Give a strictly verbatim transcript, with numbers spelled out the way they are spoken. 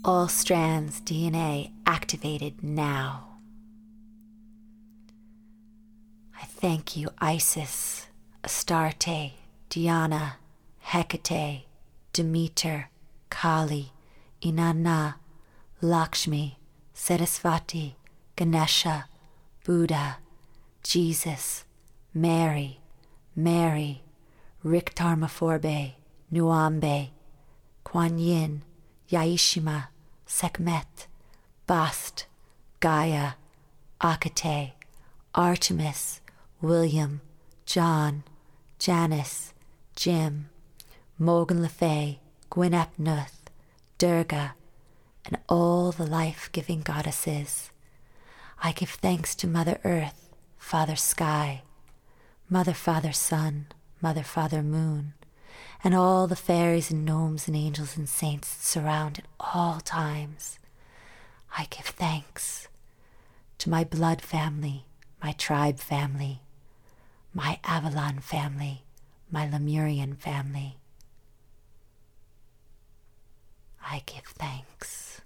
All strands D N A activated now. I thank you, Isis, Astarte, Diana, Hecate, Demeter, Kali, Inanna, Lakshmi, Sarasvati, Ganesha, Buddha, Jesus, Mary, Mary, Riktarmaforbe, Nuambe, Kuan Yin, Yaishima, Sekhmet, Bast, Gaia, Akate, Artemis, William, John, Janice, Jim, Morgan Le Fay, Gwyneth Nuth, Durga, and all the life-giving goddesses. I give thanks to Mother Earth, Father Sky, Mother Father Sun, Mother Father Moon, and all the fairies and gnomes and angels and saints that surround at all times. I give thanks to my blood family, my tribe family, my Avalon family, my Lemurian family. I give thanks.